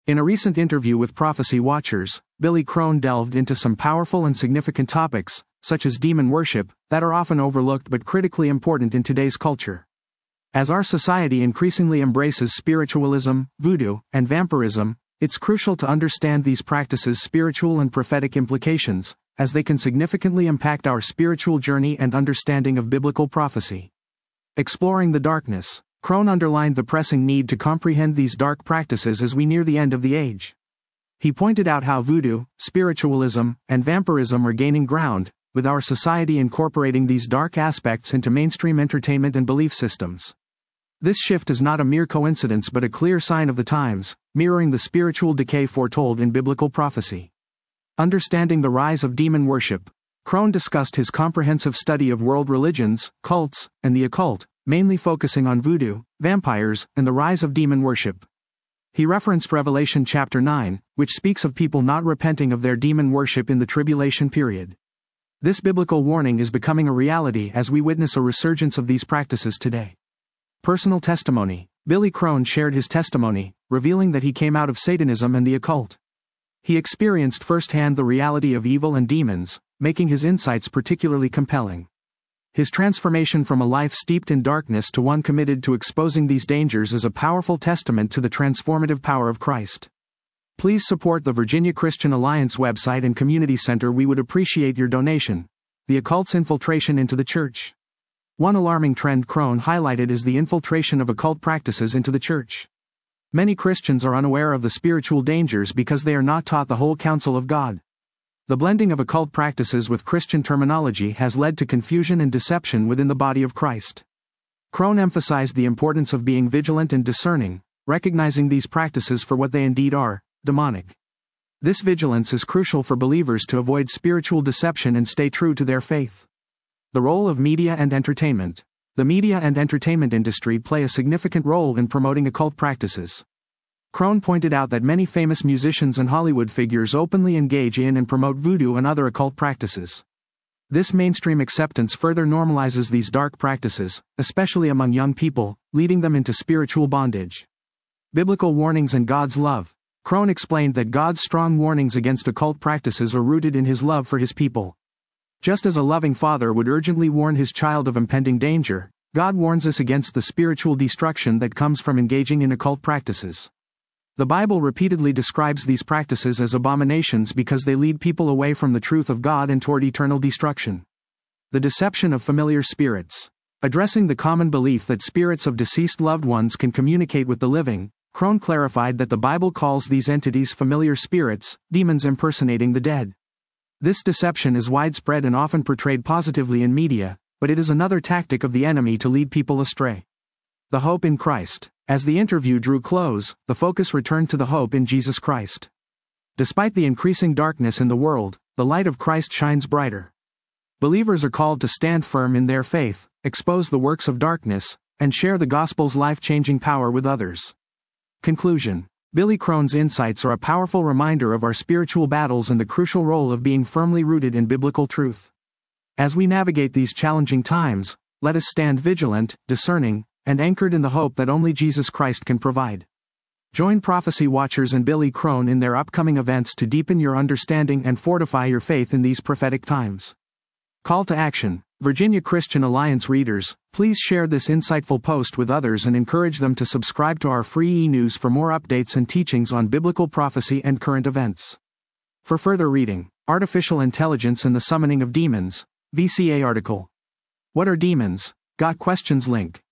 In a recent interview with Prophecy Watchers, Billy Crone delved into some powerful and significant topics, such as demon worship, that are often overlooked but critically important in today's culture. As our society increasingly embraces spiritualism, voodoo, and vampirism, it's crucial to understand these practices' spiritual and prophetic implications, as they can significantly impact our spiritual journey and understanding of biblical prophecy. Exploring the darkness, Crone underlined the pressing need to comprehend these dark practices as we near the end of the age. He pointed out how voodoo, spiritualism, and vampirism are gaining ground, with our society incorporating these dark aspects into mainstream entertainment and belief systems. This shift is not a mere coincidence but a clear sign of the times, mirroring the spiritual decay foretold in biblical prophecy. Understanding the rise of demon worship, Crone discussed his comprehensive study of world religions, cults, and the occult, mainly focusing on voodoo, vampires, and the rise of demon worship. He referenced Revelation chapter 9, which speaks of people not repenting of their demon worship in the tribulation period. This biblical warning is becoming a reality as we witness a resurgence of these practices today. Personal testimony. Billy Crone shared his testimony, revealing that he came out of Satanism and the occult. He experienced firsthand the reality of evil and demons, making his insights particularly compelling. His transformation from a life steeped in darkness to one committed to exposing these dangers is a powerful testament to the transformative power of Christ. Please support the Virginia Christian Alliance website and community center. We would appreciate your donation. The occult's infiltration into the church. One alarming trend Crone highlighted is the infiltration of occult practices into the church. Many Christians are unaware of the spiritual dangers because they are not taught the whole counsel of God. The blending of occult practices with Christian terminology has led to confusion and deception within the body of Christ. Crone emphasized the importance of being vigilant and discerning, recognizing these practices for what they indeed are, demonic. This vigilance is crucial for believers to avoid spiritual deception and stay true to their faith. The role of media and entertainment. The media and entertainment industry play a significant role in promoting occult practices. Crone pointed out that many famous musicians and Hollywood figures openly engage in and promote voodoo and other occult practices. This mainstream acceptance further normalizes these dark practices, especially among young people, leading them into spiritual bondage. Biblical warnings and God's love. Crone explained that God's strong warnings against occult practices are rooted in his love for his people. Just as a loving father would urgently warn his child of impending danger, God warns us against the spiritual destruction that comes from engaging in occult practices. The Bible repeatedly describes these practices as abominations because they lead people away from the truth of God and toward eternal destruction. The deception of familiar spirits. Addressing the common belief that spirits of deceased loved ones can communicate with the living, Crone clarified that the Bible calls these entities familiar spirits, demons impersonating the dead. This deception is widespread and often portrayed positively in media, but it is another tactic of the enemy to lead people astray. The hope in Christ. As the interview drew close, the focus returned to the hope in Jesus Christ. Despite the increasing darkness in the world, the light of Christ shines brighter. Believers are called to stand firm in their faith, expose the works of darkness, and share the gospel's life-changing power with others. Conclusion. Billy Crone's insights are a powerful reminder of our spiritual battles and the crucial role of being firmly rooted in biblical truth. As we navigate these challenging times, let us stand vigilant, discerning, and anchored in the hope that only Jesus Christ can provide. Join Prophecy Watchers and Billy Crone in their upcoming events to deepen your understanding and fortify your faith in these prophetic times. Call to action. Virginia Christian Alliance readers, please share this insightful post with others and encourage them to subscribe to our free e-news for more updates and teachings on biblical prophecy and current events. For further reading, Artificial Intelligence and the Summoning of Demons, VCA article. What are demons? Got questions link.